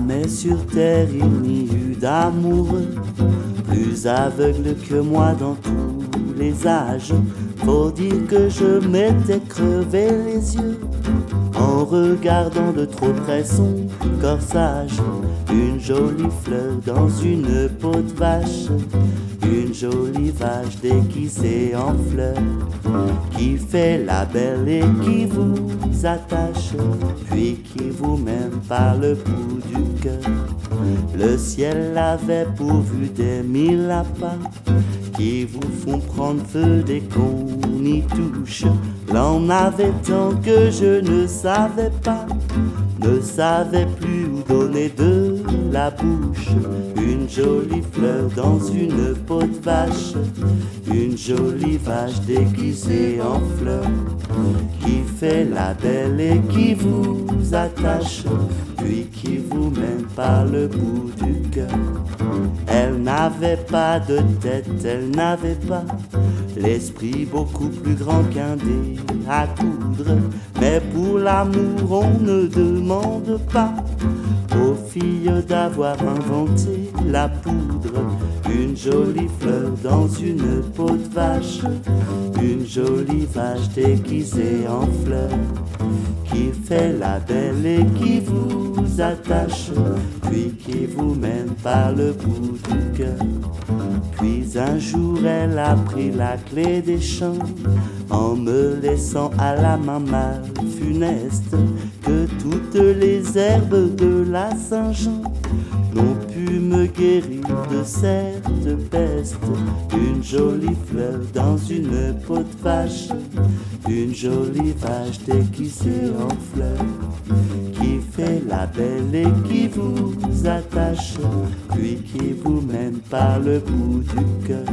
Jamais sur terre il n'y eut d'amoureux plus aveugle que moi dans tous les âges. Faut dire que je m'étais crevé les yeux en regardant de trop près son corsage. Une jolie fleur dans une peau de vache, une jolie vache déguisée en fleur, qui fait la belle et qui vous attache, puis qui vous mène par le bout du cœur. Le ciel avait pourvu des mille appâts qui vous font prendre feu dès qu'on y touche. L'en avait tant que je ne savais pas, ne savais plus où donner de la bouche. Une jolie fleur dans une peau de vache, une jolie vache déguisée en fleur, qui fait la belle et qui vous attache, puis qui vous mène par le bout du cœur. Elle n'avait pas de tête, elle n'avait pas l'esprit beaucoup plus grand qu'un dé à coudre. Mais pour l'amour on ne demande pas aux filles d'avoir inventé la poudre. Une jolie fleur dans une peau de vache, une jolie vache déguisée en fleur, qui fait la belle et qui vous attache, puis qui vous mène par le bout du cœur. Puis un jour elle a pris la clé des champs, en me laissant à la main mal funeste, que toutes les herbes de la Saint-Jean n'ont pu me guérir de cette peste. Une jolie fleur dans une peau de vache, une jolie vache déguisée en fleur, qui fait la belle et qui vous attache, puis qui vous mène par le bout du cœur.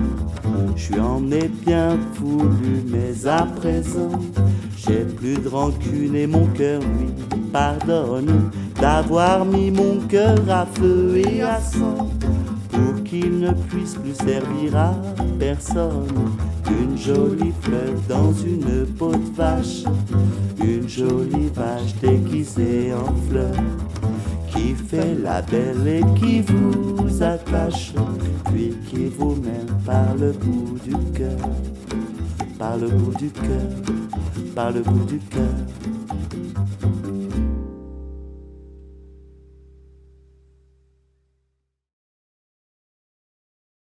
Je en ai bien voulu, mais à présent j'ai plus de rancune et mon cœur lui pardonne d'avoir mis mon cœur à feu et à sang, pour qu'il ne puisse plus servir à personne. Une jolie fleur dans une peau de vache, une jolie vache déguisée en fleur, qui fait la belle et qui vous attache, puis qui vous mène par le bout du cœur, par le bout du cœur, par le bout du cœur.